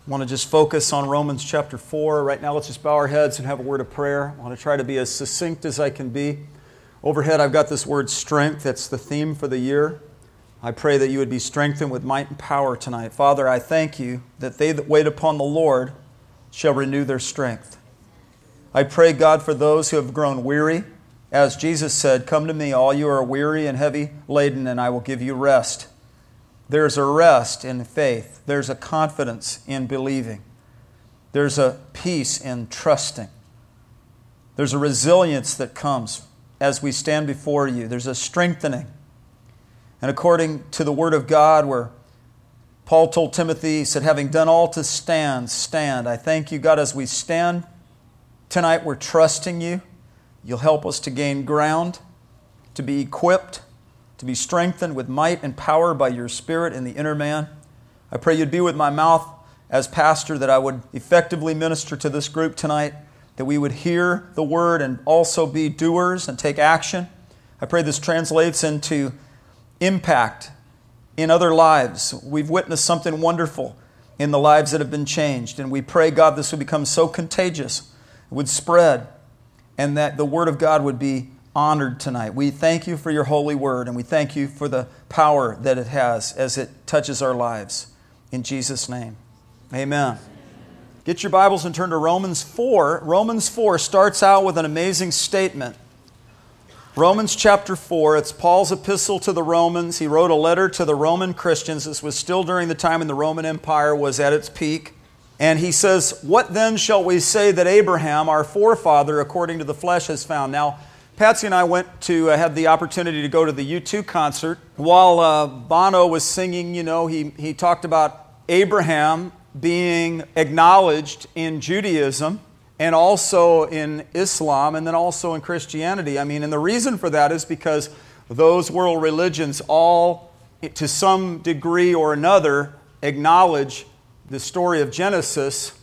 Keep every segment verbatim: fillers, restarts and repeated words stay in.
I want to just focus on Romans chapter four. Right now, let's just bow our heads and have a word of prayer. I want to try to be as succinct as I can be. Overhead, I've got this word strength. That's the theme for the year. I pray that you would be strengthened with might and power tonight. Father, I thank you that they that wait upon the Lord shall renew their strength. I pray, God, for those who have grown weary. As Jesus said, "Come to me, all you are weary and heavy laden, and I will give you rest." There's a rest in faith. There's a confidence in believing. There's a peace in trusting. There's a resilience that comes as we stand before you. There's a strengthening. And according to the Word of God, where Paul told Timothy, he said, having done all to stand, stand. I thank you, God, as we stand tonight, we're trusting you. You'll help us to gain ground, to be equipped, to be strengthened with might and power by your Spirit in the inner man. I pray you'd be with my mouth as pastor, that I would effectively minister to this group tonight, that we would hear the word and also be doers and take action. I pray this translates into impact in other lives. We've witnessed something wonderful in the lives that have been changed, and we pray, God, this would become so contagious, it would spread, and that the Word of God would be honored tonight. We thank you for your holy word, and we thank you for the power that it has as it touches our lives. In Jesus' name, amen. Get your Bibles and turn to Romans four. Romans four starts out with an amazing statement. Romans chapter four, it's Paul's epistle to the Romans. He wrote a letter to the Roman Christians. This was still during the time when the Roman Empire was at its peak. And he says, "What then shall we say that Abraham, our forefather, according to the flesh, has found?" Now, Patsy and I went to, uh, had the opportunity to go to the U two concert. While uh, Bono was singing, you know, he, he talked about Abraham being acknowledged in Judaism and also in Islam and then also in Christianity. I mean, and the reason for that is because those world religions all, to some degree or another, acknowledge the story of Genesis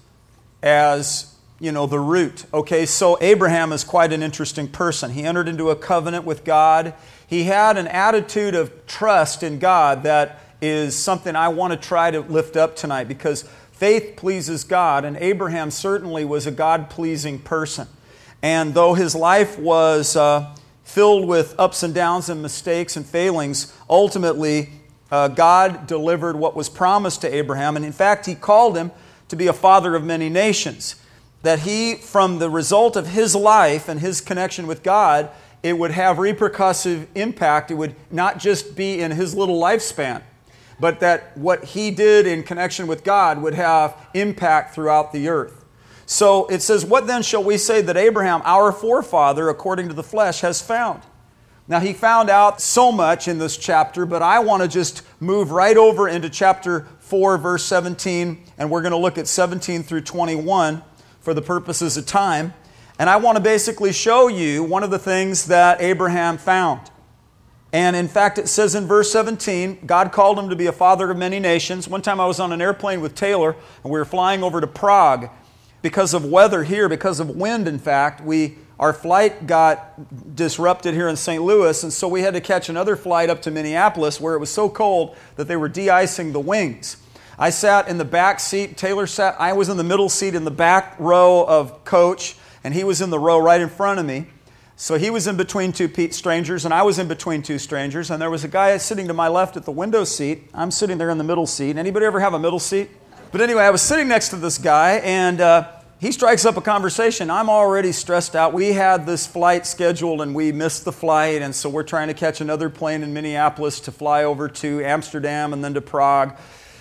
as, you know, the root. Okay, so Abraham is quite an interesting person. He entered into a covenant with God. He had an attitude of trust in God that is something I want to try to lift up tonight, because faith pleases God, and Abraham certainly was a God-pleasing person. And though his life was uh, filled with ups and downs and mistakes and failings, ultimately uh, God delivered what was promised to Abraham. And in fact, He called him to be a father of many nations. That he, from the result of his life and his connection with God, it would have repercussive impact. It would not just be in his little lifespan, but that what he did in connection with God would have impact throughout the earth. So it says, "What then shall we say that Abraham, our forefather, according to the flesh, has found?" Now, he found out so much in this chapter, but I want to just move right over into chapter four, verse seventeen, and we're going to look at seventeen through twenty-one. For the purposes of time. And I want to basically show you one of the things that Abraham found. And in fact, it says in verse seventeen, God called him to be a father of many nations. One time I was on an airplane with Taylor, and we were flying over to Prague. Because of weather here, because of wind, in fact, we our flight got disrupted here in Saint Louis, and so we had to catch another flight up to Minneapolis, where it was so cold that they were de-icing the wings. I sat in the back seat. Taylor sat, I was in the middle seat in the back row of coach, and he was in the row right in front of me. So he was in between two strangers, and I was in between two strangers, and there was a guy sitting to my left at the window seat. I'm sitting there in the middle seat. Anybody ever have a middle seat? But anyway, I was sitting next to this guy, and uh, he strikes up a conversation. I'm already stressed out. We had this flight scheduled, and we missed the flight, and so we're trying to catch another plane in Minneapolis to fly over to Amsterdam and then to Prague.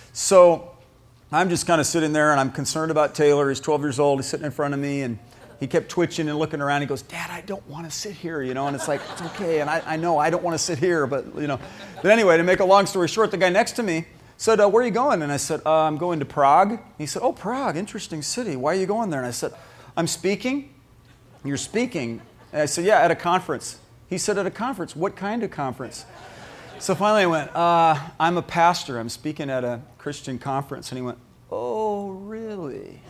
So I'm just kind of sitting there, and I'm concerned about Taylor. He's twelve years old. He's sitting in front of me, and he kept twitching and looking around. He goes, "Dad, I don't want to sit here," you know. And it's like, it's okay. And I, I know I don't want to sit here, but, you know. But anyway, to make a long story short, the guy next to me said, uh, "Where are you going?" And I said, uh, "I'm going to Prague." He said, "Oh, Prague, interesting city. Why are you going there?" And I said, "I'm speaking." "You're speaking?" And I said, "Yeah, at a conference." He said, "At a conference? What kind of conference?" So finally I went, uh, "I'm a pastor. I'm speaking at a Christian conference." And he went, "Oh, really?"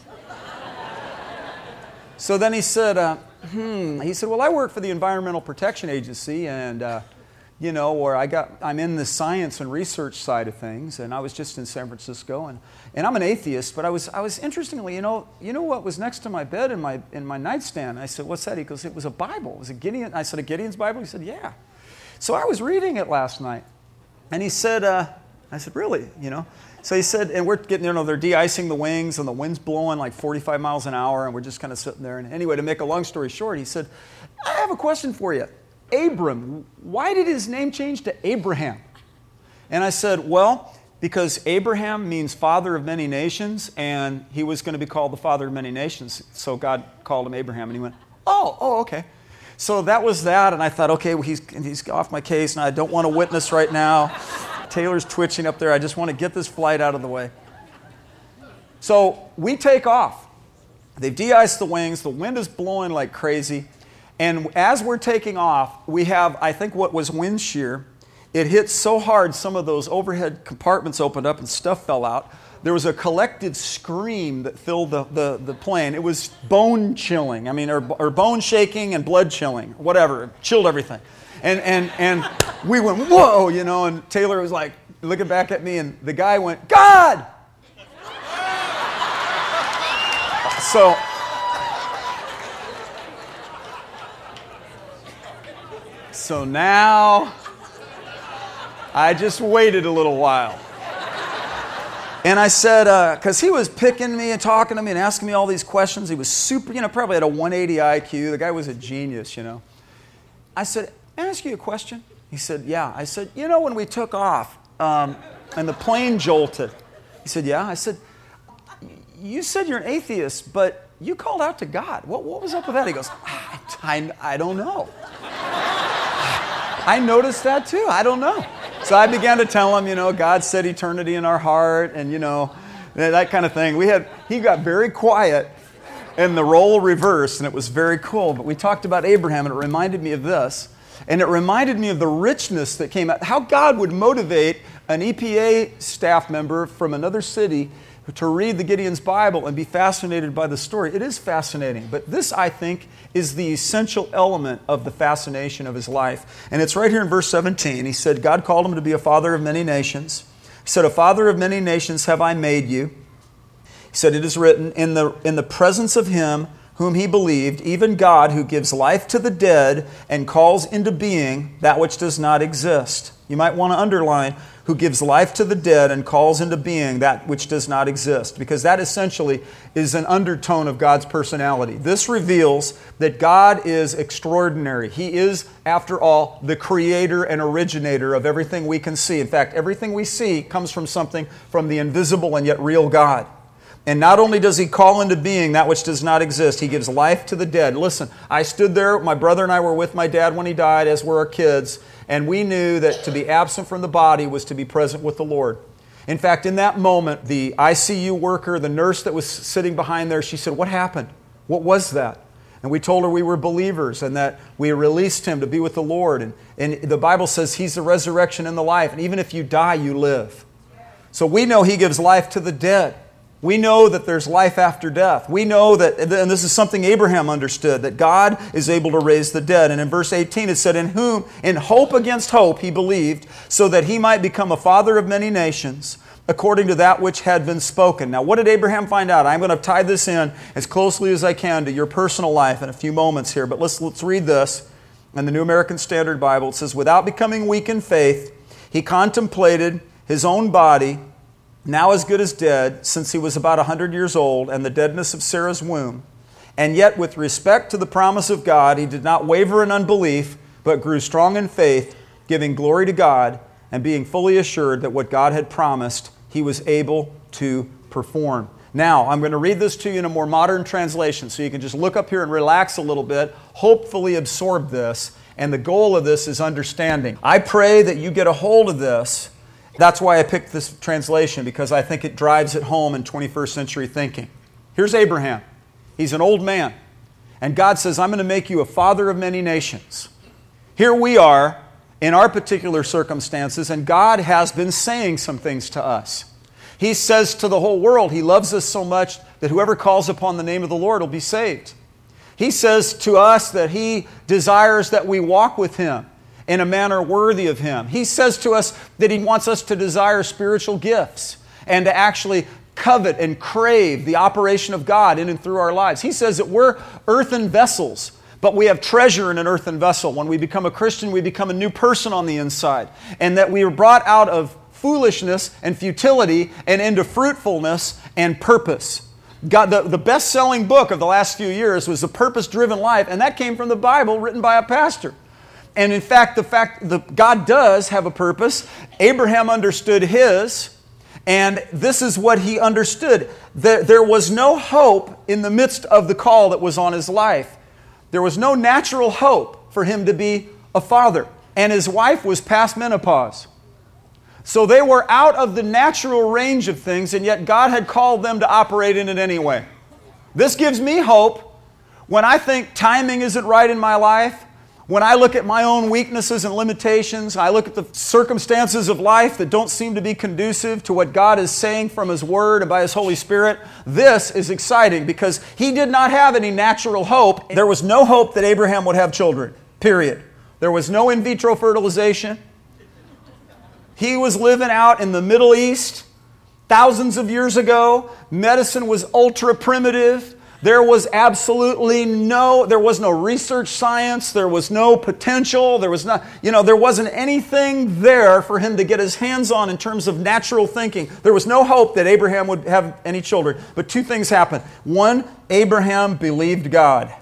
So then he said, uh, hmm, he said, "Well, I work for the Environmental Protection Agency, and, uh, you know, where I got, I'm in the science and research side of things, and I was just in San Francisco, and, and I'm an atheist, but I was, I was interestingly, you know, you know what was next to my bed in my, in my nightstand? I said, what's that? He goes, it was a Bible. It was a Gideon. I said, a Gideon's Bible? He said, yeah. So I was reading it last night, and he said, uh, I said, really, you know? So he said, and we're getting, you know, they're de-icing the wings, and the wind's blowing like forty-five miles an hour, and we're just kind of sitting there. And anyway, to make a long story short, he said, I have a question for you. Abram, why did his name change to Abraham? And I said, well, because Abraham means father of many nations, and he was going to be called the father of many nations. So God called him Abraham, and he went, oh, oh, okay. So that was that, and I thought, okay, well, he's, he's off my case, and I don't want to witness right now. Taylor's twitching up there. I just want to get this flight out of the way. So we take off. They've de-iced the wings. The wind is blowing like crazy. And as we're taking off, we have, I think, what was wind shear. It hit so hard, some of those overhead compartments opened up and stuff fell out. There was a collective scream that filled the, the, the plane. It was bone chilling. I mean, or, or bone shaking and blood chilling, whatever. It chilled everything. And, and, and we went, whoa, you know, and Taylor was like looking back at me, and the guy went, God! So, so now, I just waited a little while. And I said, because uh, he was picking me and talking to me and asking me all these questions. He was super, you know, probably had a one eighty I Q. The guy was a genius, you know. I said, can I ask you a question? He said, yeah. I said, you know, when we took off um, and the plane jolted. He said, yeah. I said, you said you're an atheist, but you called out to God. What, what was up with that? He goes, I, I don't know. I noticed that too. I don't know. So I began to tell him, you know, God set eternity in our heart, and, you know, that kind of thing. We had, he got very quiet, and the role reversed, and it was very cool. But we talked about Abraham, and it reminded me of this. And it reminded me of the richness that came out, how God would motivate an E P A staff member from another city to read the Gideon's Bible and be fascinated by the story. It is fascinating, but this, I think, is the essential element of the fascination of his life. And it's right here in verse seventeen. He said, God called him to be a father of many nations. He said, a father of many nations have I made you. He said, it is written, in the, in the presence of him whom he believed, even God who gives life to the dead and calls into being that which does not exist. You might want to underline, who gives life to the dead and calls into being that which does not exist, because that essentially is an undertone of God's personality. This reveals that God is extraordinary. He is, after all, the creator and originator of everything we can see. In fact, everything we see comes from something from the invisible and yet real God. And not only does he call into being that which does not exist, he gives life to the dead. Listen, I stood there, my brother and I were with my dad when he died, as were our kids, and we knew that to be absent from the body was to be present with the Lord. In fact, in that moment, the I C U worker, the nurse that was sitting behind there, she said, what happened? What was that? And we told her we were believers and that we released him to be with the Lord. And, and the Bible says he's the resurrection and the life. And even if you die, you live. So we know he gives life to the dead. We know that there's life after death. We know that, and this is something Abraham understood, that God is able to raise the dead. And in verse eighteen it said, in whom, in hope against hope, he believed, so that he might become a father of many nations, according to that which had been spoken. Now, what did Abraham find out? I'm going to tie this in as closely as I can to your personal life in a few moments here. But let's, let's read this in the New American Standard Bible. It says, without becoming weak in faith, he contemplated his own body, now as good as dead, since he was about a hundred years old, and the deadness of Sarah's womb. And yet, with respect to the promise of God, he did not waver in unbelief, but grew strong in faith, giving glory to God, and being fully assured that what God had promised, he was able to perform. Now, I'm going to read this to you in a more modern translation, so you can just look up here and relax a little bit, hopefully absorb this, and the goal of this is understanding. I pray that you get a hold of this. That's why I picked this translation, because I think it drives it home in twenty-first century thinking. Here's Abraham. He's an old man. And God says, I'm going to make you a father of many nations. Here we are in our particular circumstances, and God has been saying some things to us. He says to the whole world, he loves us so much that whoever calls upon the name of the Lord will be saved. He says to us that he desires that we walk with him. in a manner worthy of Him. He says to us that He wants us to desire spiritual gifts and to actually covet and crave the operation of God in and through our lives. He says that we're earthen vessels, but we have treasure in an earthen vessel. When we become a Christian, we become a new person on the inside, and that we are brought out of foolishness and futility and into fruitfulness and purpose. God, the, the best-selling book of the last few years was The Purpose-Driven Life, and that came from the Bible written by a pastor. And in fact, the fact that God does have a purpose, Abraham understood his, and this is what he understood. That there was no hope in the midst of the call that was on his life. There was no natural hope for him to be a father, and his wife was past menopause. So they were out of the natural range of things, and yet God had called them to operate in it anyway. This gives me hope when I think timing isn't right in my life, when I look at my own weaknesses and limitations, I look at the circumstances of life that don't seem to be conducive to what God is saying from His Word and by His Holy Spirit. This is exciting because he did not have any natural hope. There was no hope that Abraham would have children, period. There was no in vitro fertilization. He was living out in the Middle East thousands of years ago. Medicine was ultra primitive. There was absolutely no, there was no research science. There was no potential. There was not, you know, there wasn't anything there for him to get his hands on in terms of natural thinking. There was no hope that Abraham would have any children. But two things happened. One, Abraham believed God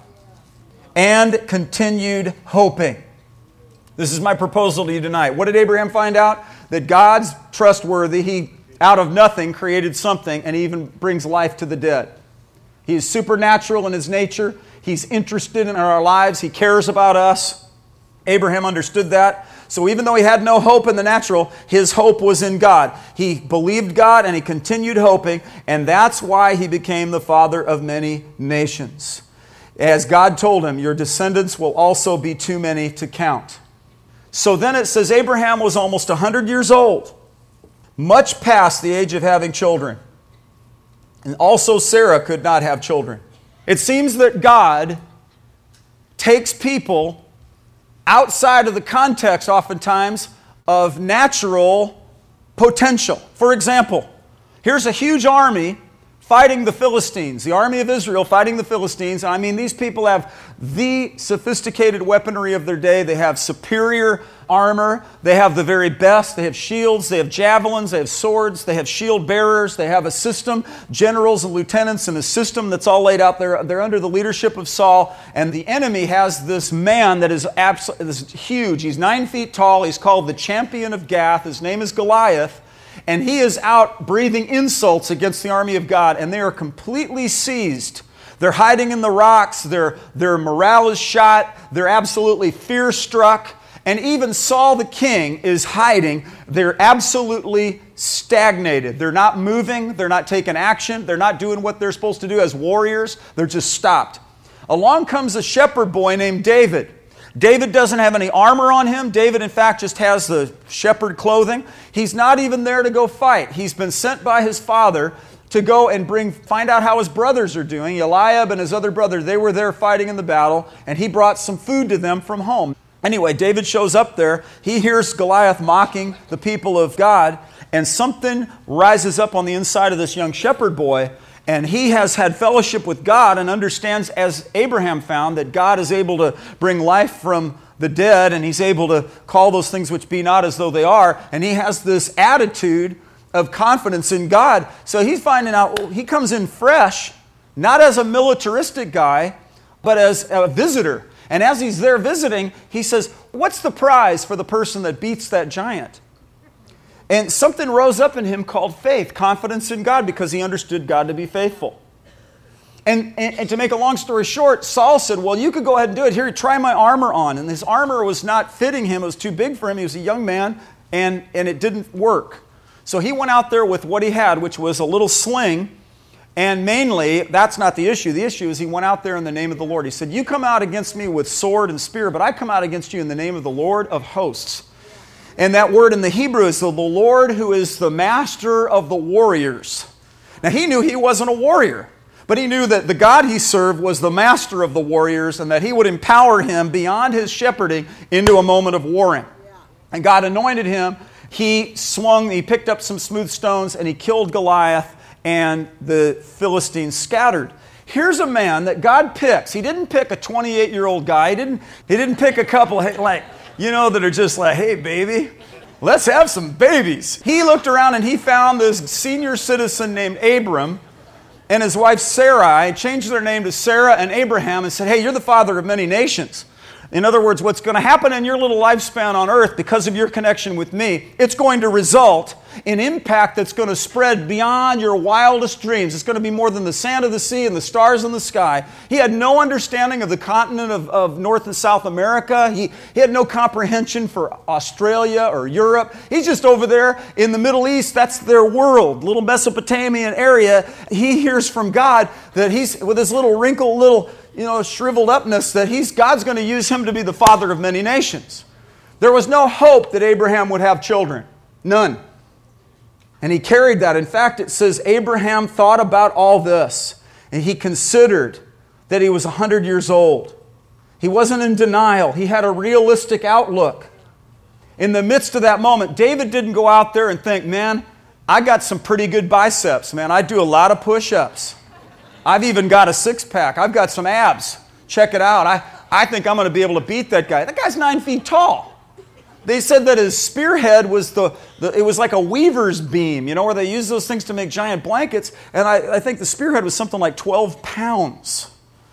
and continued hoping. This is my proposal to you tonight. What did Abraham find out? That God's trustworthy. He, out of nothing, created something, and He even brings life to the dead. He is supernatural in His nature. He's interested in our lives. He cares about us. Abraham understood that. So even though he had no hope in the natural, his hope was in God. He believed God and he continued hoping, and that's why he became the father of many nations. As God told him, your descendants will also be too many to count. So then it says Abraham was almost one hundred years old, much past the age of having children. And also Sarah could not have children. It seems that God takes people outside of the context, oftentimes, of natural potential. For example, here's a huge army fighting the Philistines, the army of Israel fighting the Philistines. I mean, these people have the sophisticated weaponry of their day. They have superior armor. They have the very best. They have shields. They have javelins. They have swords. They have shield bearers. They have a system, generals and lieutenants, and a system that's all laid out there. They're under the leadership of Saul, and the enemy has this man that is absolutely this huge. He's nine feet tall. He's called the champion of Gath. His name is Goliath. And he is out breathing insults against the army of God, and they are completely seized. They're hiding in the rocks. Their, their morale is shot. They're absolutely fear-struck. And even Saul the king is hiding. They're absolutely stagnated. They're not moving. They're not taking action. They're not doing what they're supposed to do as warriors. They're just stopped. Along comes a shepherd boy named David. David doesn't have any armor on him. David, in fact, just has the shepherd clothing. He's not even there to go fight. He's been sent by his father to go and bring, find out how his brothers are doing. Eliab and his other brother, they were there fighting in the battle, and he brought some food to them from home. Anyway, David shows up there. He hears Goliath mocking the people of God, and something rises up on the inside of this young shepherd boy. And he has had fellowship with God and understands, as Abraham found, that God is able to bring life from the dead, and He's able to call those things which be not as though they are. And he has this attitude of confidence in God. So he's finding out, he comes in fresh, not as a militaristic guy, but as a visitor. And as he's there visiting, he says, what's the prize for the person that beats that giant? And something rose up in him called faith, confidence in God, because he understood God to be faithful. And, and, and to make a long story short, Saul said, well, you could go ahead and do it. Here, try my armor on. And his armor was not fitting him. It was too big for him. He was a young man, and, and it didn't work. So he went out there with what he had, which was a little sling. And mainly, that's not the issue. The issue is he went out there in the name of the Lord. He said, you come out against me with sword and spear, but I come out against you in the name of the Lord of hosts. And that word in the Hebrew is the Lord who is the master of the warriors. Now he knew he wasn't a warrior, But he knew that the God he served was the master of the warriors and that he would empower him beyond his shepherding into a moment of warring. And God anointed him. He swung, he picked up some smooth stones and he killed Goliath, and the Philistines scattered. Here's a man that God picks. He didn't pick a twenty-eight-year-old guy. He didn't, he didn't pick a couple like, you know, that are just like, hey, baby, let's have some babies. He looked around and he found this senior citizen named Abram and his wife Sarai, changed their name to Sarah and Abraham, and said, hey, you're the father of many nations. In other words, what's going to happen in your little lifespan on earth because of your connection with me, it's going to result in impact that's going to spread beyond your wildest dreams. It's going to be more than the sand of the sea and the stars in the sky. He had no understanding of the continent of, of North and South America. He, he had no comprehension for Australia or Europe. He's just over there in the Middle East. That's their world, little Mesopotamian area. He hears from God that he's, with his little wrinkled little you know, shriveled upness, that he's, God's going to use him to be the father of many nations. There was no hope that Abraham would have children. None. And he carried that. In fact, it says Abraham thought about all this, and he considered that he was one hundred years old. He wasn't in denial. He had a realistic outlook. In the midst of that moment, David didn't go out there and think, man, I got some pretty good biceps, man. I do a lot of push-ups. I've even got a six-pack. I've got some abs. Check it out. I, I think I'm going to be able to beat that guy. That guy's nine feet tall. They said that his spearhead was the, the it was like a weaver's beam, you know, where they use those things to make giant blankets. And I, I think the spearhead was something like twelve pounds.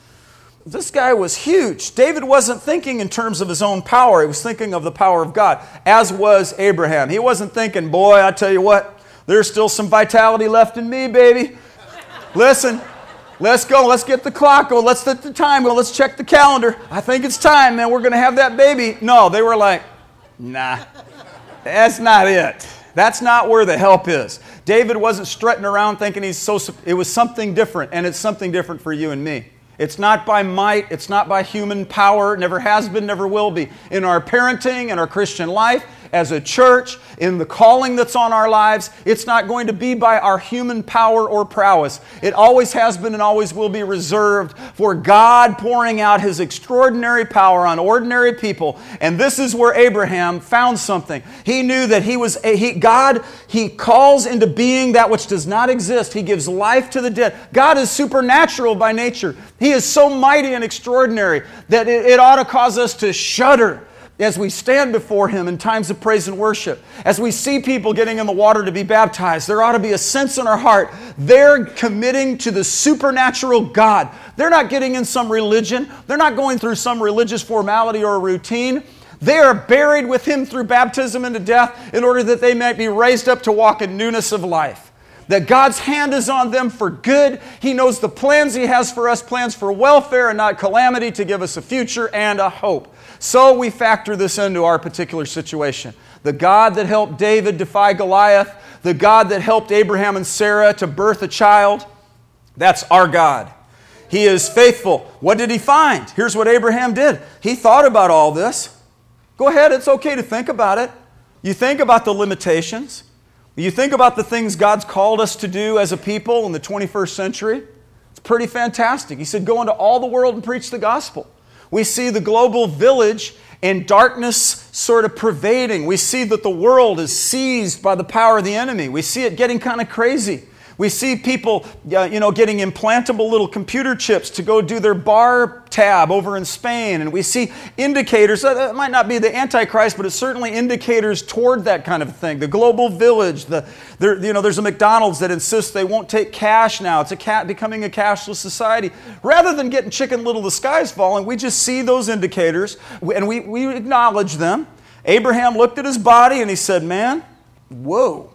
This guy was huge. David wasn't thinking in terms of his own power. He was thinking of the power of God, as was Abraham. He wasn't thinking, boy, I tell you what, there's still some vitality left in me, baby. Listen. Let's go. Let's get the clock going. Let's get the time going. Let's check the calendar. I think it's time, man. We're going to have that baby. No, they were like, nah, that's not it. That's not where the help is. David wasn't strutting around thinking he's so... It was something different, and it's something different for you and me. It's not by might. It's not by human power. Never has been, never will be. In our parenting, in our Christian life, as a church, in the calling that's on our lives, it's not going to be by our human power or prowess. It always has been and always will be reserved for God pouring out His extraordinary power on ordinary people. And this is where Abraham found something. He knew that he was a, he, God, He calls into being that which does not exist. He gives life to the dead. God is supernatural by nature. He is so mighty and extraordinary that it, it ought to cause us to shudder as we stand before Him in times of praise and worship. As we see people getting in the water to be baptized, there ought to be a sense in our heart. They're committing to the supernatural God. They're not getting in some religion. They're not going through some religious formality or routine. They are buried with Him through baptism into death in order that they might be raised up to walk in newness of life. That God's hand is on them for good. He knows the plans He has for us, plans for welfare and not calamity, to give us a future and a hope. So we factor this into our particular situation. The God that helped David defy Goliath, the God that helped Abraham and Sarah to birth a child, that's our God. He is faithful. What did he find? Here's what Abraham did. He thought about all this. Go ahead, it's okay to think about it. You think about the limitations. You think about the things God's called us to do as a people in the twenty-first century. It's pretty fantastic. He said, go into all the world and preach the gospel. We see the global village and darkness sort of pervading. We see that the world is seized by the power of the enemy. We see it getting kind of crazy. We see people, uh, you know, getting implantable little computer chips to go do their bar tab over in Spain. And we see indicators. That might not be the Antichrist, but it's certainly indicators toward that kind of thing. The global village. The, there, you know, there's a McDonald's that insists they won't take cash now. It's a cat becoming a cashless society. Rather than getting chicken little, the sky's falling, we just see those indicators and we, we acknowledge them. Abraham looked at his body and he said, man, whoa.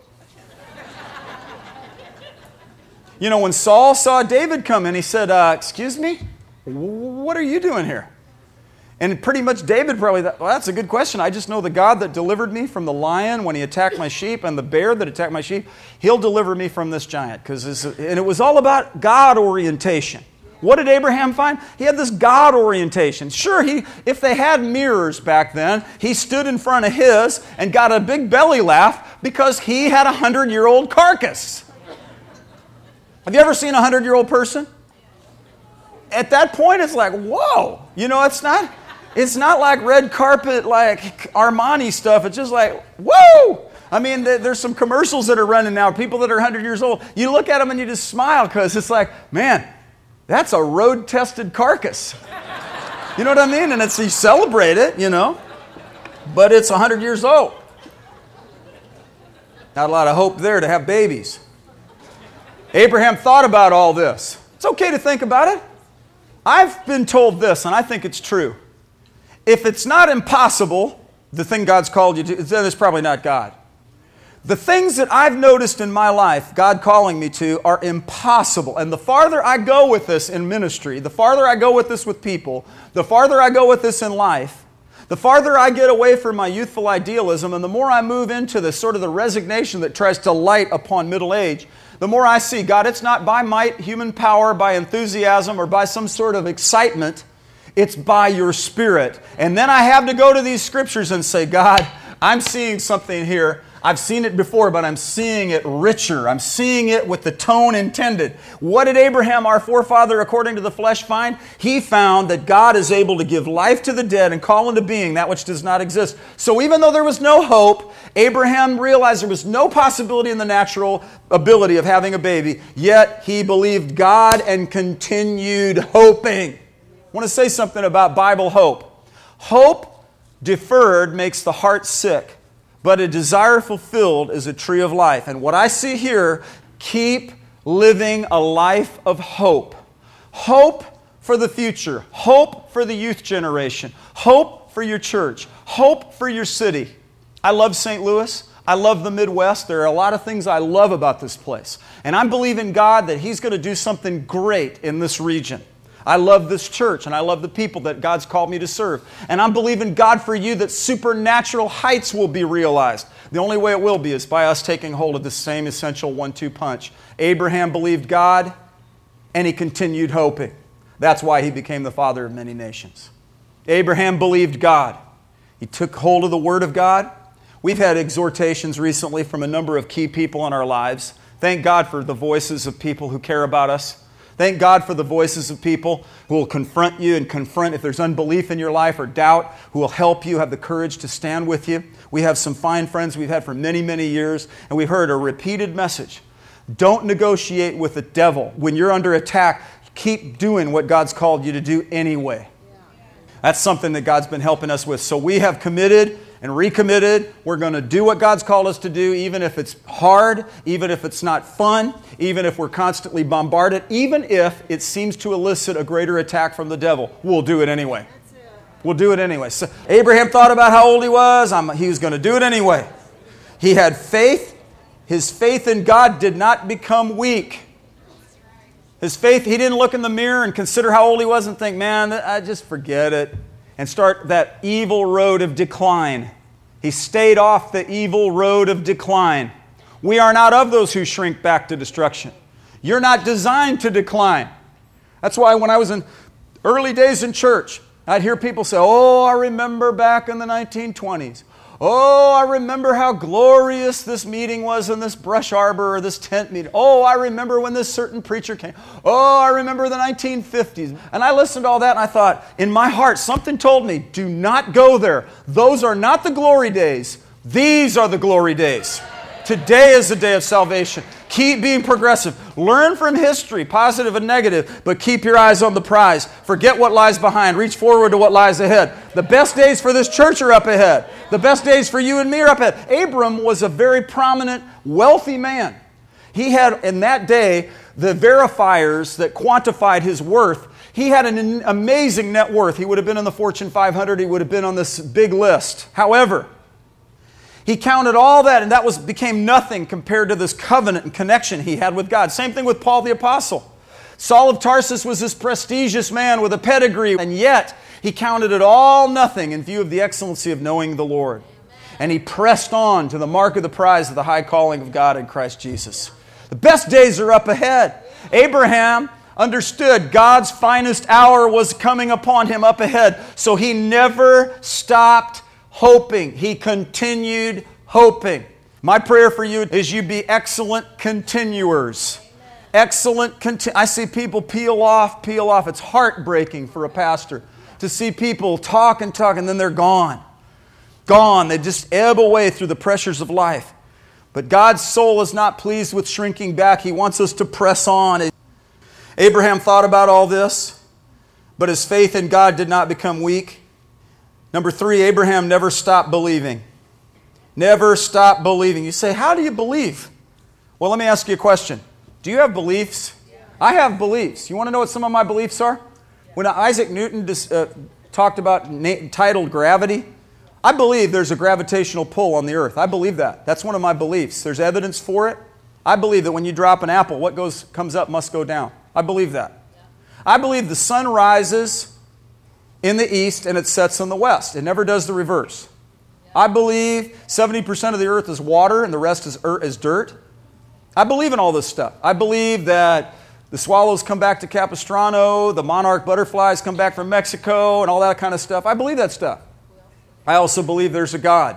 You know, when Saul saw David come in, he said, uh, excuse me, what are you doing here? And pretty much David probably thought, well, that's a good question. I just know the God that delivered me from the lion when he attacked my sheep and the bear that attacked my sheep, He'll deliver me from this giant. Because And it was all about God orientation. What did Abraham find? He had this God orientation. Sure, he, if they had mirrors back then, he stood in front of his and got a big belly laugh because he had a hundred-year-old carcass. Have you ever seen a hundred-year-old person? at that point, it's like, whoa. You know, it's not, it's not like red carpet, like Armani stuff. It's just like, whoa. I mean, there's some commercials that are running now, people that are one hundred years old. You look at them and you just smile because it's like, man, that's a road-tested carcass. You know what I mean? And it's, you celebrate it, you know, but it's one hundred years old. Not a lot of hope there to have babies. Abraham thought about all this. It's okay to think about it. I've been told this, and I think it's true. If it's not impossible, the thing God's called you to, then it's probably not God. The things that I've noticed in my life, God calling me to, are impossible. And the farther I go with this in ministry, the farther I go with this with people, the farther I go with this in life, the farther I get away from my youthful idealism, and the more I move into the sort of the resignation that tries to light upon middle age, the more I see, God, it's not by might, human power, by enthusiasm, or by some sort of excitement. It's by your Spirit. And then I have to go to these scriptures and say, God, I'm seeing something here. I've seen it before, but I'm seeing it richer. I'm seeing it with the tone intended. What did Abraham, our forefather, according to the flesh, find? He found that God is able to give life to the dead and call into being that which does not exist. So even though there was no hope, Abraham realized there was no possibility in the natural ability of having a baby, yet he believed God and continued hoping. I want to say something about Bible hope. Hope deferred makes the heart sick, but a desire fulfilled is a tree of life. And what I see here, keep living a life of hope. Hope for the future. Hope for the youth generation. Hope for your church. Hope for your city. I love Saint Louis. I love the Midwest. There are a lot of things I love about this place. And I'm believing God that He's going to do something great in this region. I love this church, and I love the people that God's called me to serve. And I'm believing God for you that supernatural heights will be realized. The only way it will be is by us taking hold of the same essential one two punch. Abraham believed God, and he continued hoping. That's why he became the father of many nations. Abraham believed God. He took hold of the Word of God. We've had exhortations recently from a number of key people in our lives. Thank God for the voices of people who care about us. Thank God for the voices of people who will confront you and confront if there's unbelief in your life or doubt, who will help you have the courage to stand with you. We have some fine friends we've had for many, many years, and we've heard a repeated message. Don't negotiate with the devil. When you're under attack, keep doing what God's called you to do anyway. That's something that God's been helping us with. So we have committed and recommitted. We're going to do what God's called us to do, even if it's hard, even if it's not fun, even if we're constantly bombarded, even if it seems to elicit a greater attack from the devil. We'll do it anyway. We'll do it anyway. So Abraham thought about how old he was. I'm, he was going to do it anyway. He had faith. His faith in God did not become weak. His faith, he didn't look in the mirror and consider how old he was and think, man, I just forget it. And start that evil road of decline. He stayed off the evil road of decline. We are not of those who shrink back to destruction. You're not designed to decline. That's why when I was in early days in church, I'd hear people say, oh, I remember back in the nineteen twenties. Oh, I remember how glorious this meeting was in this brush arbor or this tent meeting. Oh, I remember when this certain preacher came. Oh, I remember the nineteen fifties. And I listened to all that and I thought, in my heart, something told me, do not go there. Those are not the glory days. These are the glory days. Today is the day of salvation. Keep being progressive. Learn from history, positive and negative, but keep your eyes on the prize. Forget what lies behind. Reach forward to what lies ahead. The best days for this church are up ahead. The best days for you and me are up ahead. Abram was a very prominent, wealthy man. He had, in that day, the verifiers that quantified his worth. He had an amazing net worth. He would have been in the Fortune five hundred. He would have been on this big list. However, he counted all that, and that was became nothing compared to this covenant and connection he had with God. Same thing with Paul the Apostle. Saul of Tarsus was this prestigious man with a pedigree, and yet he counted it all nothing in view of the excellency of knowing the Lord. And he pressed on to the mark of the prize of the high calling of God in Christ Jesus. The best days are up ahead. Abraham understood God's finest hour was coming upon him up ahead, so he never stopped hoping. He continued hoping. My prayer for you is you be excellent continuers. excellent, conti- I see people peel off, peel off. It's heartbreaking for a pastor to see people talk and talk and then they're gone. Gone. They just ebb away through the pressures of life. But God's soul is not pleased with shrinking back. He wants us to press on. Abraham thought about all this, but his faith in God did not become weak. Number three, Abraham never stopped believing. Never stopped believing. You say, how do you believe? Well, let me ask you a question. Do you have beliefs? Yeah. I have beliefs. You want to know what some of my beliefs are? Yeah. When Isaac Newton dis, uh, talked about, na- titled gravity, I believe there's a gravitational pull on the earth. I believe that. That's one of my beliefs. There's evidence for it. I believe that when you drop an apple, what goes comes up must go down. I believe that. Yeah. I believe the sun rises in the east and it sets in the west. It never does the reverse. I believe seventy percent of the earth is water and the rest is, er, is dirt. I believe in all this stuff. I believe that the swallows come back to Capistrano, the monarch butterflies come back from Mexico, and all that kind of stuff. I believe that stuff. I also believe there's a God.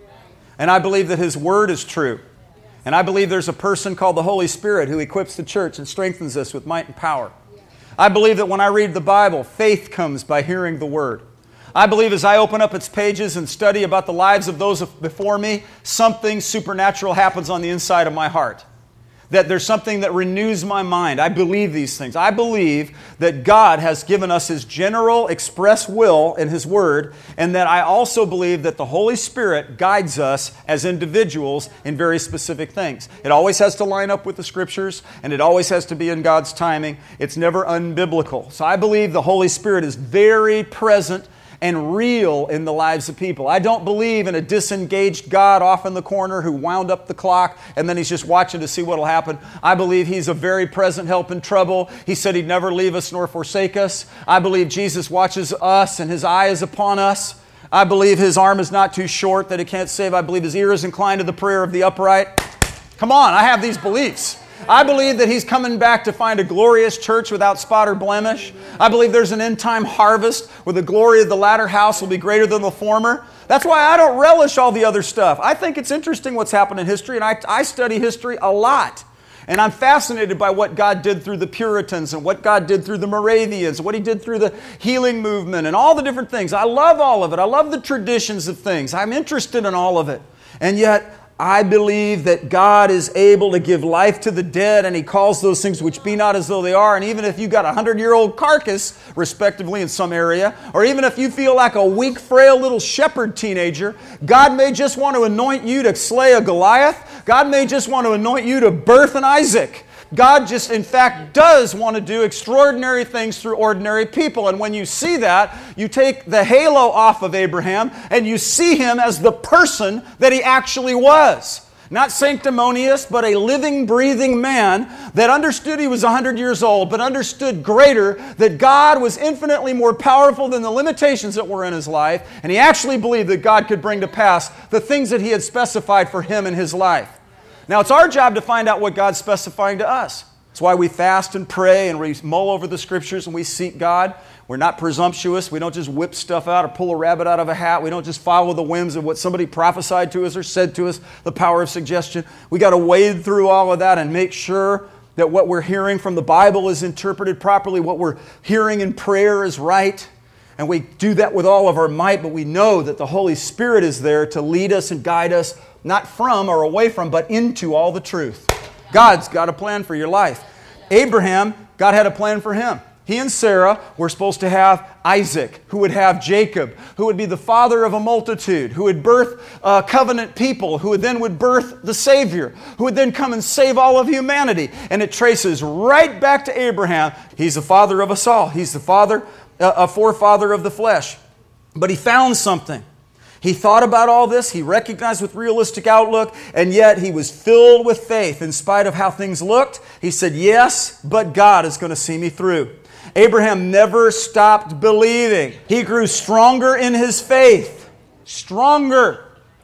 And I believe that His Word is true. And I believe there's a person called the Holy Spirit who equips the church and strengthens us with might and power. I believe that when I read the Bible, faith comes by hearing the Word. I believe as I open up its pages and study about the lives of those before me, something supernatural happens on the inside of my heart. That there's something that renews my mind. I believe these things. I believe that God has given us His general express will in His Word, and that I also believe that the Holy Spirit guides us as individuals in very specific things. It always has to line up with the Scriptures, and it always has to be in God's timing. It's never unbiblical. So I believe the Holy Spirit is very present and real in the lives of people. I don't believe in a disengaged God off in the corner who wound up the clock and then He's just watching to see what will happen. I believe He's a very present help in trouble. He said He'd never leave us nor forsake us. I believe Jesus watches us and His eye is upon us. I believe His arm is not too short that He can't save. I believe His ear is inclined to the prayer of the upright. Come on, I have these beliefs. I believe that He's coming back to find a glorious church without spot or blemish. I believe there's an end-time harvest where the glory of the latter house will be greater than the former. That's why I don't relish all the other stuff. I think it's interesting what's happened in history, and I, I study history a lot. And I'm fascinated by what God did through the Puritans and what God did through the Moravians, what He did through the healing movement and all the different things. I love all of it. I love the traditions of things. I'm interested in all of it. And yet, I believe that God is able to give life to the dead, and He calls those things which be not as though they are. And even if you've got a hundred-year-old carcass, respectively, in some area, or even if you feel like a weak, frail little shepherd teenager, God may just want to anoint you to slay a Goliath. God may just want to anoint you to birth an Isaac. God just, in fact, does want to do extraordinary things through ordinary people. And when you see that, you take the halo off of Abraham and you see him as the person that he actually was. Not sanctimonious, but a living, breathing man that understood he was one hundred years old, but understood greater that God was infinitely more powerful than the limitations that were in his life. And he actually believed that God could bring to pass the things that He had specified for him in his life. Now, it's our job to find out what God's specifying to us. That's why we fast and pray and we mull over the Scriptures and we seek God. We're not presumptuous. We don't just whip stuff out or pull a rabbit out of a hat. We don't just follow the whims of what somebody prophesied to us or said to us, the power of suggestion. We got to wade through all of that and make sure that what we're hearing from the Bible is interpreted properly, what we're hearing in prayer is right. And we do that with all of our might, but we know that the Holy Spirit is there to lead us and guide us, not from or away from, but into all the truth. God's got a plan for your life. Abraham, God had a plan for him. He and Sarah were supposed to have Isaac, who would have Jacob, who would be the father of a multitude, who would birth uh, covenant people, who would then would birth the Savior, who would then come and save all of humanity. And it traces right back to Abraham. He's the father of us all. He's the father, uh, a forefather of the flesh. But he found something. He thought about all this, he recognized with realistic outlook, and yet he was filled with faith in spite of how things looked. He said, yes, but God is going to see me through. Abraham never stopped believing. He grew stronger in his faith. Stronger.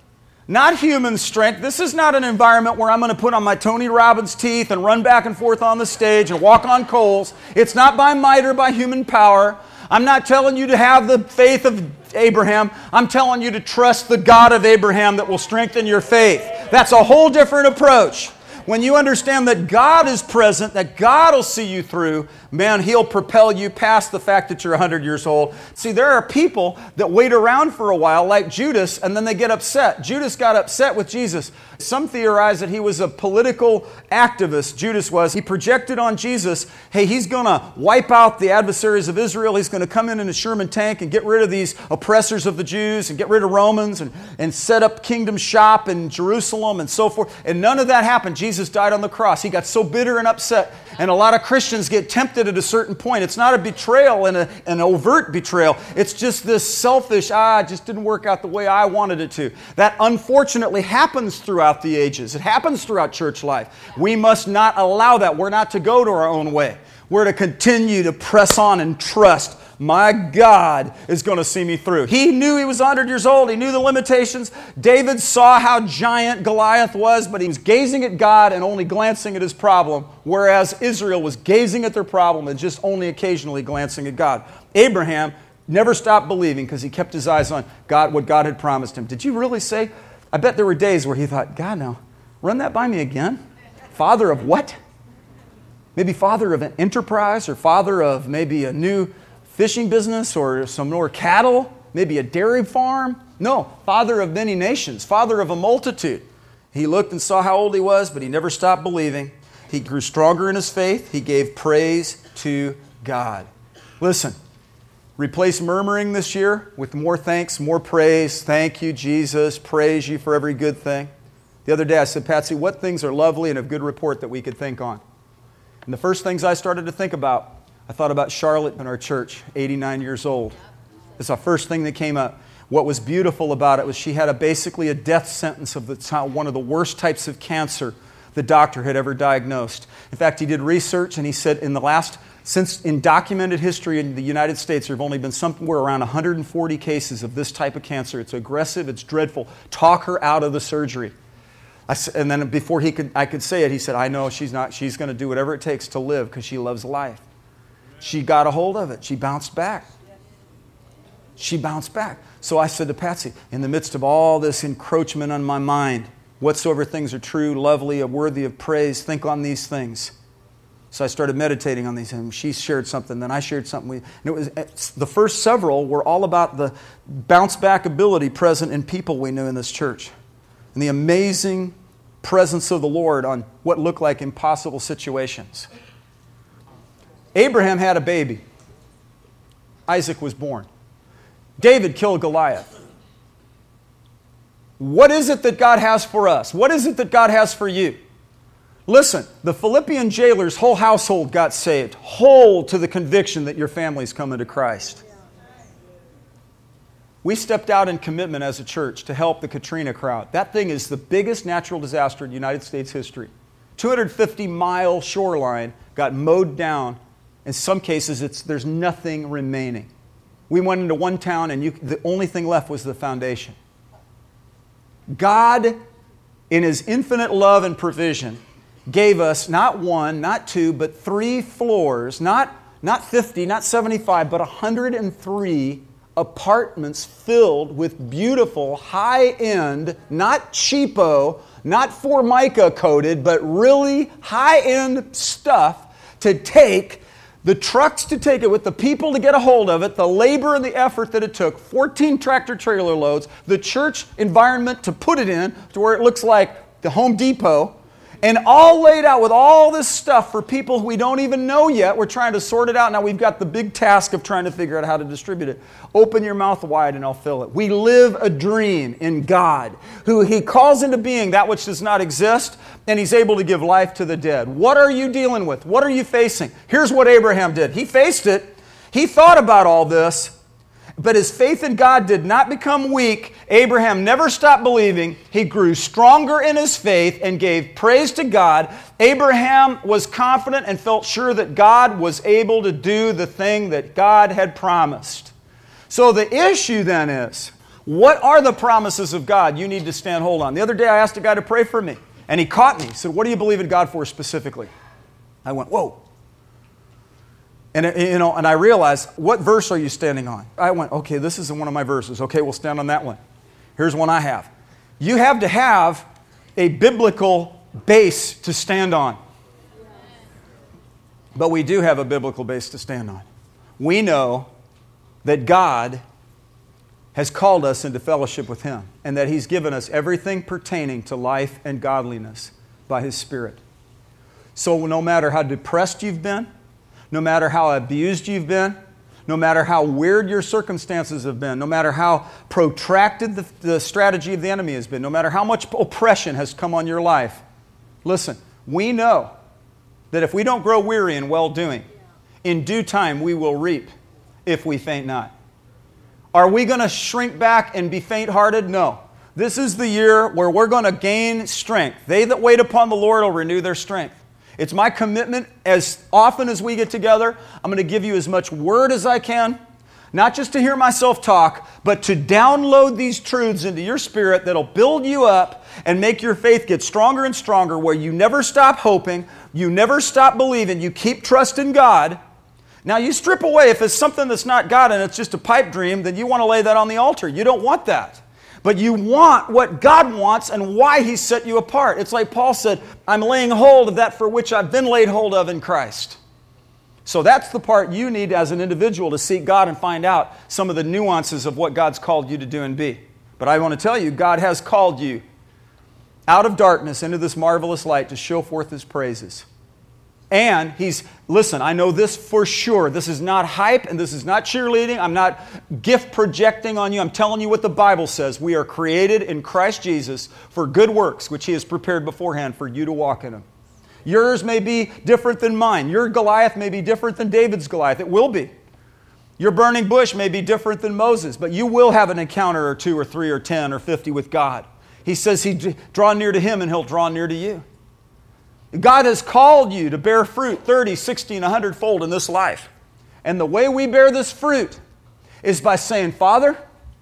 Not human strength. This is not an environment where I'm going to put on my Tony Robbins teeth and run back and forth on the stage and walk on coals. It's not by might or by human power. I'm not telling you to have the faith of Abraham. I'm telling you to trust the God of Abraham that will strengthen your faith. That's a whole different approach. When you understand that God is present, that God will see you through, man, He'll propel you past the fact that you're one hundred years old. See, there are people that wait around for a while, like Judas, and then they get upset. Judas got upset with Jesus. Some theorize that he was a political activist, Judas was. He projected on Jesus, hey, He's going to wipe out the adversaries of Israel. He's going to come in in a Sherman tank and get rid of these oppressors of the Jews and get rid of Romans and, and set up kingdom shop in Jerusalem and so forth. And none of that happened. Jesus died on the cross. He got so bitter and upset. And a lot of Christians get tempted at a certain point. It's not a betrayal and a, an overt betrayal. It's just this selfish, ah, it just didn't work out the way I wanted it to. That unfortunately happens throughout the ages. It happens throughout church life. We must not allow that. We're not to go to our own way. We're to continue to press on and trust. My God is going to see me through. He knew he was one hundred years old. He knew the limitations. David saw how giant Goliath was, but he was gazing at God and only glancing at his problem, whereas Israel was gazing at their problem and just only occasionally glancing at God. Abraham never stopped believing because he kept his eyes on God, what God had promised him. Did you really say? I bet there were days where he thought, God, now, run that by me again? Father of what? Maybe father of an enterprise or father of maybe a new fishing business or some more cattle, maybe a dairy farm. No, father of many nations, father of a multitude. He looked and saw how old he was, but he never stopped believing. He grew stronger in his faith. He gave praise to God. Listen, replace murmuring this year with more thanks, more praise. Thank you, Jesus. Praise you for every good thing. The other day I said, Patsy, what things are lovely and of good report that we could think on? And the first things I started to think about, I thought about Charlotte in our church, eighty-nine years old. It's the first thing that came up. What was beautiful about it was she had a, basically a death sentence of the, one of the worst types of cancer the doctor had ever diagnosed. In fact, he did research and he said in the last, since in documented history in the United States, there have only been somewhere around one hundred forty cases of this type of cancer. It's aggressive, it's dreadful. Talk her out of the surgery. I, and then before he could, I could say it, he said, I know she's not, she's going to do whatever it takes to live because she loves life. She got a hold of it. She bounced back. She bounced back. So I said to Patsy, in the midst of all this encroachment on my mind, whatsoever things are true, lovely, and worthy of praise, think on these things. So I started meditating on these things. She shared something, then I shared something. We, and it was the first several were all about the bounce back ability present in people we knew in this church, and the amazing presence of the Lord on what looked like impossible situations. Abraham had a baby. Isaac was born. David killed Goliath. What is it that God has for us? What is it that God has for you? Listen, the Philippian jailer's whole household got saved. Hold to the conviction that your family's coming to Christ. We stepped out in commitment as a church to help the Katrina crowd. That thing is the biggest natural disaster in United States history. two hundred fifty mile shoreline got mowed down. In some cases, it's, there's nothing remaining. We went into one town and you, the only thing left was the foundation. God, in His infinite love and provision, gave us not one, not two, but three floors, not, not fifty, not seventy-five, but one hundred three apartments filled with beautiful, high-end, not cheapo, not Formica coated, but really high-end stuff to take, the trucks to take it with, the people to get a hold of it, the labor and the effort that it took, fourteen tractor trailer loads, the church environment to put it in to where it looks like the Home Depot, and all laid out with all this stuff for people who we don't even know yet. We're trying to sort it out. Now we've got the big task of trying to figure out how to distribute it. Open your mouth wide and I'll fill it. We live a dream in God, who He calls into being that which does not exist, and He's able to give life to the dead. What are you dealing with? What are you facing? Here's what Abraham did. He faced it. He thought about all this. But his faith in God did not become weak. Abraham never stopped believing. He grew stronger in his faith and gave praise to God. Abraham was confident and felt sure that God was able to do the thing that God had promised. So the issue then is, what are the promises of God you need to stand hold on? The other day I asked a guy to pray for me, and he caught me. He said, what do you believe in God for specifically? I went, whoa. And, you know, and I realized, what verse are you standing on? I went, okay, this isn't one of my verses. Okay, we'll stand on that one. Here's one I have. You have to have a biblical base to stand on. But we do have a biblical base to stand on. We know that God has called us into fellowship with Him and that He's given us everything pertaining to life and godliness by His Spirit. So no matter how depressed you've been, no matter how abused you've been, no matter how weird your circumstances have been, no matter how protracted the, the strategy of the enemy has been, no matter how much oppression has come on your life, listen, we know that if we don't grow weary in well-doing, in due time we will reap if we faint not. Are we going to shrink back and be faint-hearted? No. This is the year where we're going to gain strength. They that wait upon the Lord will renew their strength. It's my commitment, as often as we get together, I'm going to give you as much word as I can, not just to hear myself talk, but to download these truths into your spirit that'll build you up and make your faith get stronger and stronger, where you never stop hoping, you never stop believing, you keep trusting God. Now you strip away, if it's something that's not God and it's just a pipe dream, then you want to lay that on the altar. You don't want that. But you want what God wants and why He set you apart. It's like Paul said, I'm laying hold of that for which I've been laid hold of in Christ. So that's the part you need as an individual to seek God and find out some of the nuances of what God's called you to do and be. But I want to tell you, God has called you out of darkness into this marvelous light to show forth His praises. And He's, listen, I know this for sure. This is not hype and this is not cheerleading. I'm not gift projecting on you. I'm telling you what the Bible says. We are created in Christ Jesus for good works, which He has prepared beforehand for you to walk in them. Yours may be different than mine. Your Goliath may be different than David's Goliath. It will be. Your burning bush may be different than Moses, but you will have an encounter or two or three or ten or fifty with God. He says He draw near to Him and He'll draw near to you. God has called you to bear fruit thirty, sixty, and a hundred fold in this life. And the way we bear this fruit is by saying, Father,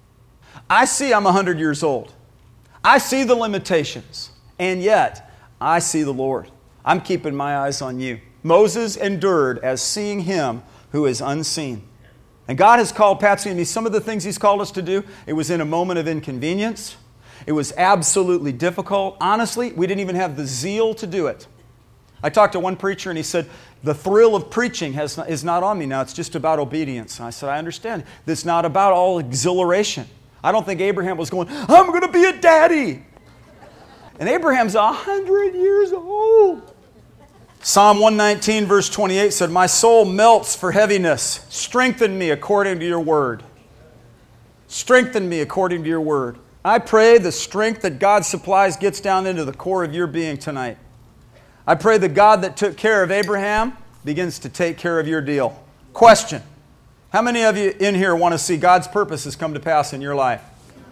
I see I'm a hundred years old. I see the limitations. And yet, I see the Lord. I'm keeping my eyes on you. Moses endured as seeing Him who is unseen. And God has called Patsy and me, some of the things He's called us to do, it was in a moment of inconvenience. It was absolutely difficult. Honestly, we didn't even have the zeal to do it. I talked to one preacher and he said, the thrill of preaching has, is not on me now. It's just about obedience. And I said, I understand. It's not about all exhilaration. I don't think Abraham was going, I'm going to be a daddy. And Abraham's a hundred years old. Psalm one nineteen verse twenty-eight said, my soul melts for heaviness. Strengthen me according to your word. Strengthen me according to your word. I pray the strength that God supplies gets down into the core of your being tonight. I pray the God that took care of Abraham begins to take care of your deal. Question. How many of you in here want to see God's purposes come to pass in your life?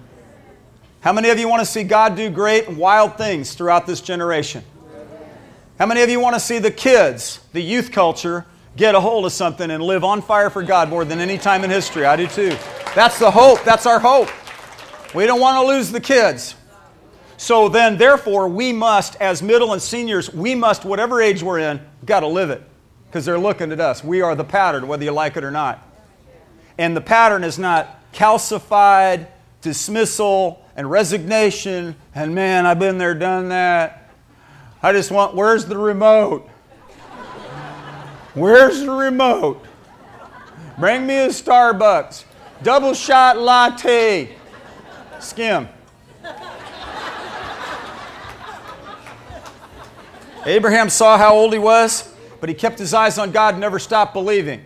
How many of you want to see God do great and wild things throughout this generation? How many of you want to see the kids, the youth culture, get a hold of something and live on fire for God more than any time in history? I do too. That's the hope. That's our hope. We don't want to lose the kids. So then, therefore, we must, as middle and seniors, we must, whatever age we're in, got to live it. Because they're looking at us. We are the pattern, whether you like it or not. And the pattern is not calcified, dismissal, and resignation, and man, I've been there, done that. I just want, where's the remote? Where's the remote? Bring me a Starbucks. Double shot latte. Skim. Abraham saw how old he was, but he kept his eyes on God and never stopped believing.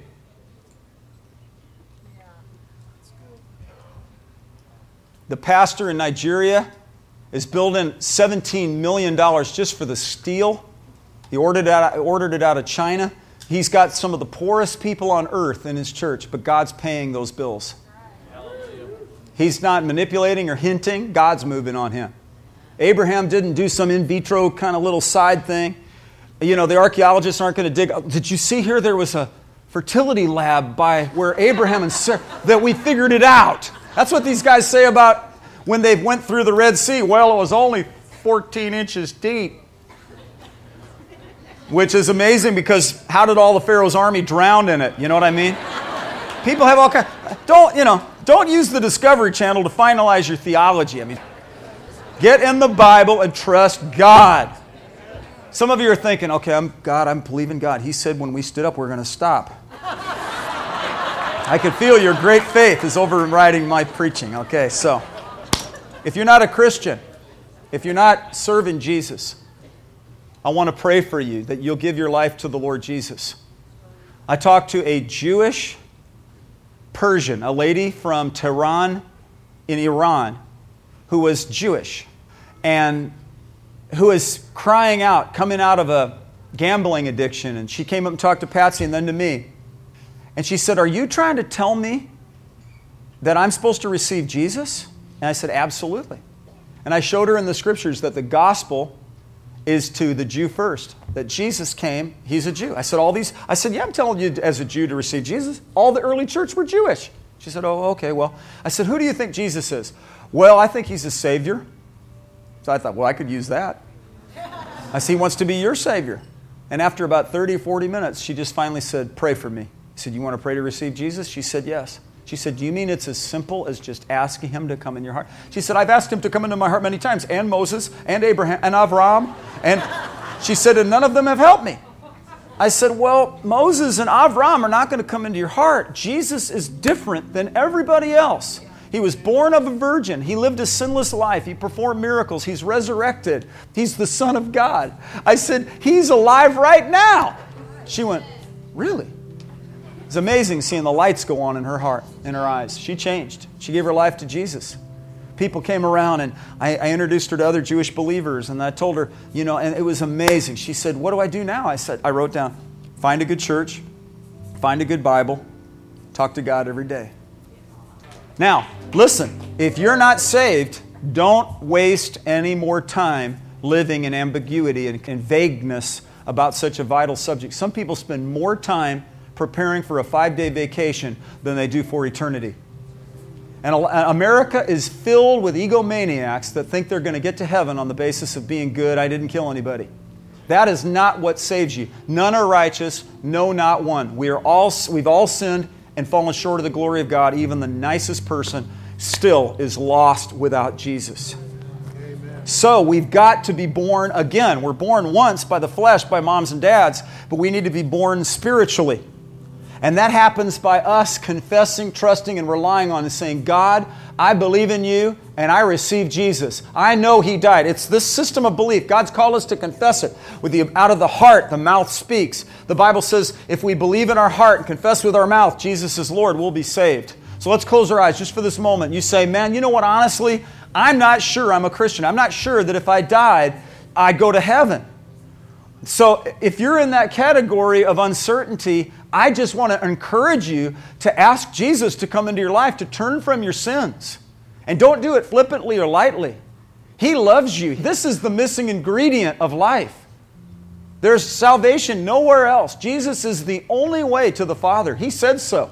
The pastor in Nigeria is building seventeen million dollars just for the steel. He ordered it, out, ordered it out of China. He's got some of the poorest people on earth in his church, but God's paying those bills. He's not manipulating or hinting. God's moving on him. Abraham didn't do some in vitro kind of little side thing. You know, the archaeologists aren't going to dig. Did you see here there was a fertility lab by where Abraham and Sarah, that we figured it out. That's what these guys say about when they went through the Red Sea. Well, it was only fourteen inches deep. Which is amazing because how did all the Pharaoh's army drown in it? You know what I mean? People have all kinds. Don't, you know, don't use the Discovery Channel to finalize your theology. I mean, get in the Bible and trust God. Some of you are thinking, okay, I'm God, I'm believing God. He said when we stood up, we're going to stop. I can feel your great faith is overriding my preaching. Okay, so if you're not a Christian, if you're not serving Jesus, I want to pray for you that you'll give your life to the Lord Jesus. I talked to a Jewish Persian, a lady from Tehran in Iran, who was Jewish and who was crying out, coming out of a gambling addiction. And she came up and talked to Patsy and then to me. And she said, are you trying to tell me that I'm supposed to receive Jesus? And I said, absolutely. And I showed her in the scriptures that the gospel is to the Jew first. That Jesus came, He's a Jew. I said, all these, I said, yeah, I'm telling you as a Jew to receive Jesus. All the early church were Jewish. She said, oh, okay, well. I said, who do you think Jesus is? Well, I think He's a Savior. So I thought, well, I could use that. I said, He wants to be your Savior. And after about thirty or forty minutes, she just finally said, pray for me. I said, you want to pray to receive Jesus? She said, yes. She said, do you mean it's as simple as just asking Him to come in your heart? She said, I've asked Him to come into my heart many times, and Moses, and Abraham, and Avraham. And she said, and none of them have helped me. I said, well, Moses and Avraham are not going to come into your heart. Jesus is different than everybody else. He was born of a virgin. He lived a sinless life. He performed miracles. He's resurrected. He's the Son of God. I said, He's alive right now. She went, really? It's amazing seeing the lights go on in her heart, in her eyes. She changed. She gave her life to Jesus. People came around and I, I introduced her to other Jewish believers and I told her, you know, and it was amazing. She said, what do I do now? I said, I wrote down, find a good church, find a good Bible, talk to God every day. Now, listen, if you're not saved, don't waste any more time living in ambiguity and, and vagueness about such a vital subject. Some people spend more time preparing for a five-day vacation than they do for eternity. And America is filled with egomaniacs that think they're going to get to heaven on the basis of being good. I didn't kill anybody. That is not what saves you. None are righteous, no, not one. We are all, we've all sinned and fallen short of the glory of God. Even the nicest person still is lost without Jesus. Amen. So we've got to be born again. We're born once by the flesh, by moms and dads, but we need to be born spiritually. And that happens by us confessing, trusting, and relying on and saying, God, I believe in You and I receive Jesus. I know He died. It's this system of belief. God's called us to confess it. With the, out of the heart, the mouth speaks. The Bible says if we believe in our heart and confess with our mouth Jesus is Lord, we'll be saved. So let's close our eyes just for this moment. You say, man, you know what, honestly, I'm not sure I'm a Christian. I'm not sure that if I died, I'd go to heaven. So if you're in that category of uncertainty, I just want to encourage you to ask Jesus to come into your life, to turn from your sins. And don't do it flippantly or lightly. He loves you. This is the missing ingredient of life. There's salvation nowhere else. Jesus is the only way to the Father. He said so.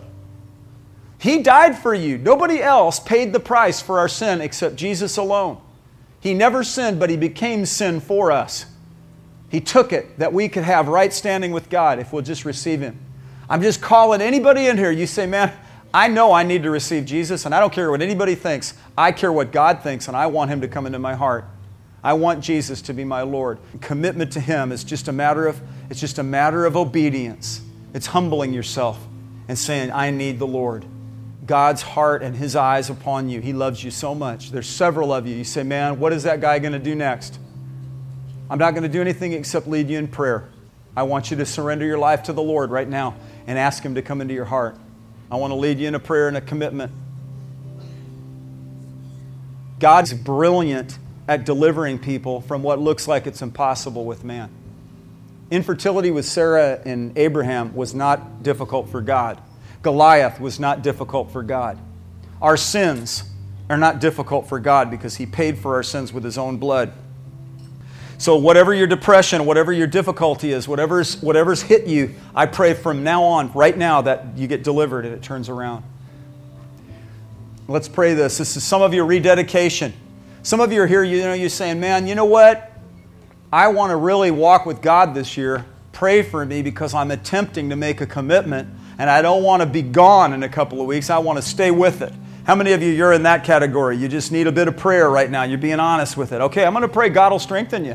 He died for you. Nobody else paid the price for our sin except Jesus alone. He never sinned, but He became sin for us. He took it that we could have right standing with God if we'll just receive Him. I'm just calling anybody in here. You say, man, I know I need to receive Jesus, and I don't care what anybody thinks. I care what God thinks, and I want Him to come into my heart. I want Jesus to be my Lord. Commitment to Him is just a matter of, it's just a matter of obedience. It's humbling yourself and saying, I need the Lord. God's heart and His eyes upon you. He loves you so much. There's several of you. You say, man, what is that guy going to do next? I'm not going to do anything except lead you in prayer. I want you to surrender your life to the Lord right now and ask Him to come into your heart. I want to lead you in a prayer and a commitment. God's brilliant at delivering people from what looks like it's impossible with man. Infertility with Sarah and Abraham was not difficult for God. Goliath was not difficult for God. Our sins are not difficult for God because He paid for our sins with His own blood. So whatever your depression, whatever your difficulty is, whatever's, whatever's hit you, I pray from now on, right now, that you get delivered and it turns around. Let's pray this. This is some of your rededication. Some of you are here, you know, you're saying, man, you know what? I want to really walk with God this year. Pray for me because I'm attempting to make a commitment and I don't want to be gone in a couple of weeks. I want to stay with it. How many of you, you're in that category? You just need a bit of prayer right now. You're being honest with it. Okay, I'm going to pray God will strengthen you.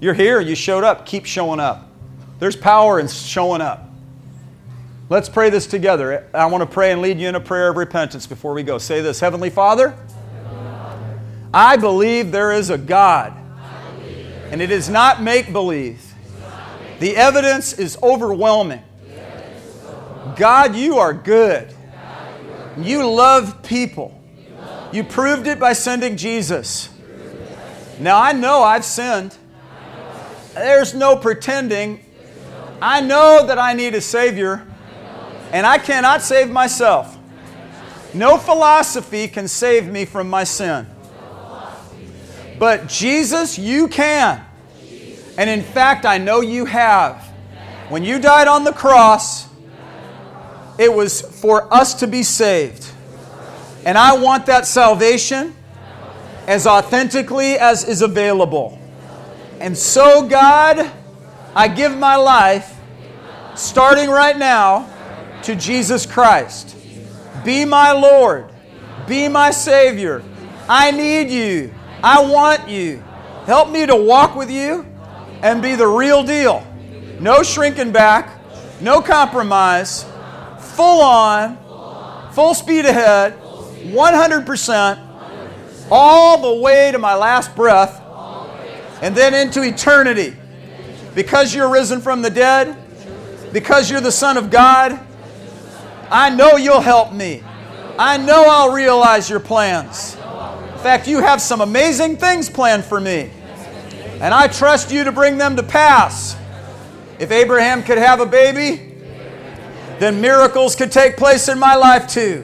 You're here. You showed up. Keep showing up. There's power in showing up. Let's pray this together. I want to pray and lead you in a prayer of repentance before we go. Say this. Heavenly Father, I believe there is a God, and it is not make-believe. The evidence is overwhelming. God, you are good. You love people. You proved it by sending Jesus. Now I know I've sinned. There's no pretending. I know that I need a Savior, and I cannot save myself. No philosophy can save me from my sin. But Jesus, you can. And in fact, I know you have. When you died on the cross, it was for us to be saved. And I want that salvation as authentically as is available. And so, God, I give my life, starting right now, to Jesus Christ. Be my Lord. Be my Savior. I need you. I want you. Help me to walk with you and be the real deal. No shrinking back. No compromise. Full on. Full speed ahead. one hundred percent. All the way to my last breath. And then into eternity. Because you're risen from the dead. Because you're the Son of God. I know you'll help me. I know I'll realize your plans. In fact, you have some amazing things planned for me. And I trust you to bring them to pass. If Abraham could have a baby, then miracles could take place in my life too.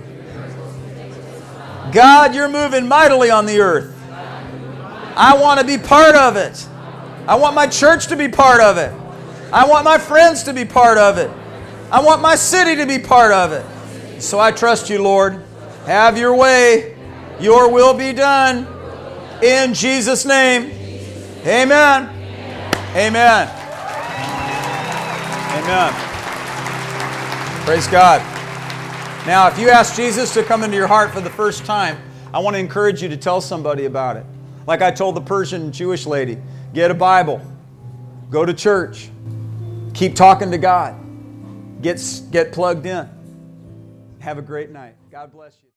God, you're moving mightily on the earth. I want to be part of it. I want my church to be part of it. I want my friends to be part of it. I want my city to be part of it. So I trust you, Lord. Have your way. Your will be done. In Jesus' name. Amen. Amen. Amen. Praise God. Now, if you ask Jesus to come into your heart for the first time, I want to encourage you to tell somebody about it. Like I told the Persian Jewish lady, get a Bible. Go to church. Keep talking to God. Get, get plugged in. Have a great night. God bless you.